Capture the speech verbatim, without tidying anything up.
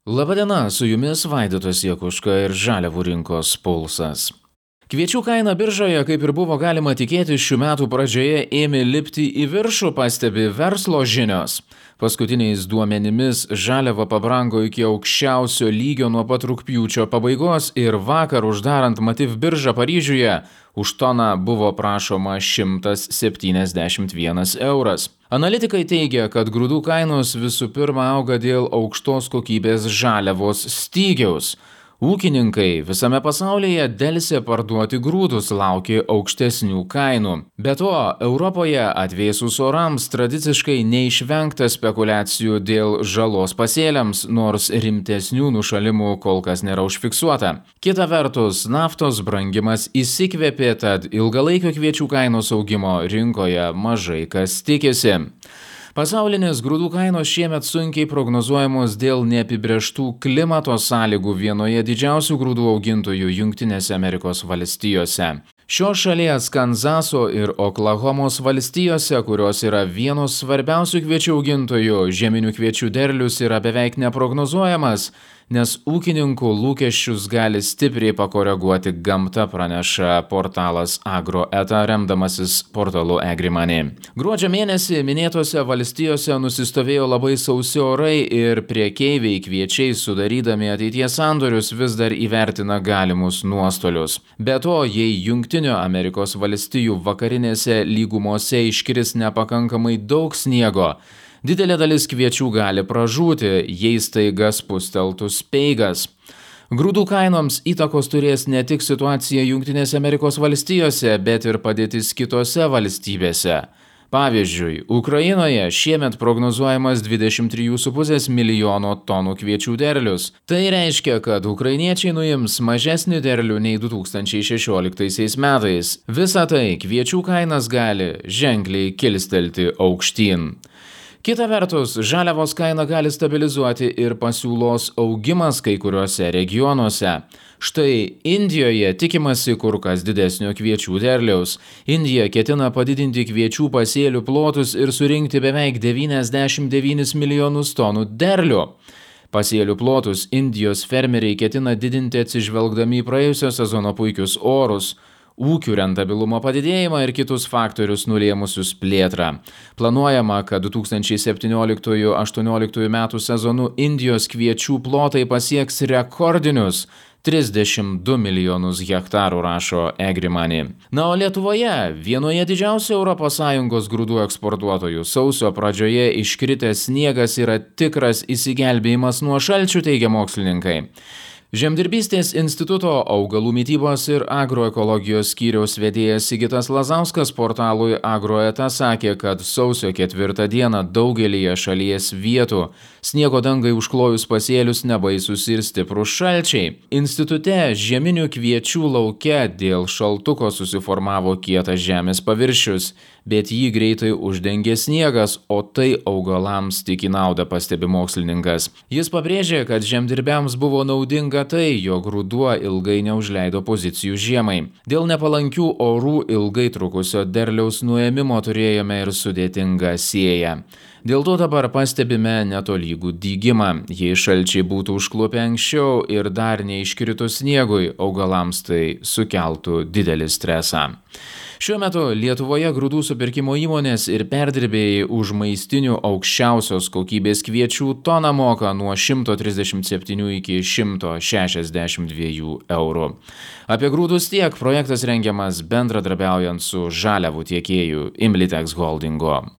Labadiena, su jumis Vaidotas Jakuška ir žaliavų rinkos pulsas. Kviečių kaina biržoje, kaip ir buvo galima tikėtis, šių metų pradžioje ėmė lipti į viršų, pastebi verslo žinios. Paskutiniais duomenimis žaliava pabrango iki aukščiausio lygio nuo pat rugpjūčio pabaigos ir vakar uždarant Matif biržą Paryžiuje už toną buvo prašoma šimtas septyniasdešimt vienas euras. Analitikai teigia, kad grūdų kainos visų pirma auga dėl aukštos kokybės žaliavos stygiaus. Ūkininkai visame pasaulyje delsė parduoti grūdus, laukė aukštesnių kainų. Be to, Europoje atvėsus orams tradiciškai neišvengta spekulacijų dėl žalos pasėliams, nors rimtesnių nušalimų kol kas nėra užfiksuota. Kita vertus, naftos brangimas įsikvėpė, tad ilgalaikio kviečių kainos augimo rinkoje mažai kas tikisi. Pasaulinės grūdų kainos šiemet sunkiai prognozuojamos dėl neapibrėžtų klimato sąlygų vienoje didžiausių grūdų augintojų Jungtinėse Amerikos valstijose. Šios šalies Kanzaso ir Oklahomos valstijose, kurios yra vienos svarbiausių kviečių augintojų, žieminių kviečių derlius yra beveik neprognozuojamas, nes ūkininkų lūkesčius gali stipriai pakoreguoti gamta, praneša portalas Agroeta, remdamasis portalu Agrimoney. Gruodžio mėnesį minėtose valstijose nusistovėjo labai sausi orai ir prekeiviai kviečiai, sudarydami ateities sandorius, vis dar įvertina galimus nuostolius. Be to, jei Jungtinių Amerikos valstijų vakarinėse lygumose iškris nepakankamai daug sniego, didelė dalis kviečių gali pražūti, jei staiga spusteltų speigas. Grūdų kainoms įtakos turės ne tik situacija Jungtinėse Amerikos valstijose, bet ir padėtis kitose valstybėse. Pavyzdžiui, Ukrainoje šiemet prognozuojamas dvidešimt trijų su puse milijono tonų kviečių derlius. Tai reiškia, kad ukrainiečiai nuims mažesnį derlių nei du tūkstančiai šešioliktaisiais metais. Visa tai kviečių kainas gali ženkliai kilstelti aukštyn. Kita vertus, žaliavos kaina gali stabilizuoti ir pasiūlos augimas kai kuriuose regionuose. Štai Indijoje tikimasi kur kas didesnio kviečių derliaus. Indija ketina padidinti kviečių pasėlių plotus ir surinkti beveik devyniasdešimt devynis milijonus tonų derlių. Pasėlių plotus Indijos fermeriai ketina didinti atsižvelgdami į praėjusio sezono puikius orus, ūkių rentabilumo padidėjimą ir kitus faktorius nulėmusius plėtrą. Planuojama, kad du tūkstančiai septynioliktųjų aštuonioliktųjų metų sezonu Indijos kviečių plotai pasieks rekordinius trisdešimt du milijonus hektarų, rašo Agrimoney. Na, o Lietuvoje, vienoje didžiausių Europos Sąjungos grūdų eksportuotojų, sausio pradžioje iškritęs sniegas yra tikras išsigelbėjimas nuo šalčių, teigia mokslininkai. Žemdirbystės instituto augalų mitybos ir agroekologijos skyriaus vedėjas Sigitas Lazauskas portalui Agroeta sakė, kad sausio ketvirtą dieną daugelyje šalies vietų sniego dangai užklojus pasėlius nebaisus ir stiprus šalčiai. Institute žieminių kviečių lauke dėl šaltuko susiformavo kietas žemės paviršius, bet jį greitai uždengė sniegas, o tai augalams tik į naudą, pastebi mokslininkas. Jis pabrėžė, kad žemdirbiams buvo naudinga tai, jog ruduo ilgai neužleido pozicijų žiemai. Dėl nepalankių orų ilgai trukusio derliaus nuėmimo turėjome ir sudėtingą sėją. Dėl to dabar pastebime netolygų dygimą. Jei šalčiai būtų užklupę anksčiau ir dar neiškritus sniegui, augalams tai sukeltų didelį stresą. Šiuo metu Lietuvoje grūdų supirkimo įmonės ir perdirbėjai už maistinių aukščiausios kokybės kviečių toną moka nuo šimto trisdešimt septynių iki šimto šešiasdešimt dviejų eurų. Apie grūdus tiek, projektas rengiamas bendradarbiaujant su žaliavų tiekėju Imlitex Holdingo.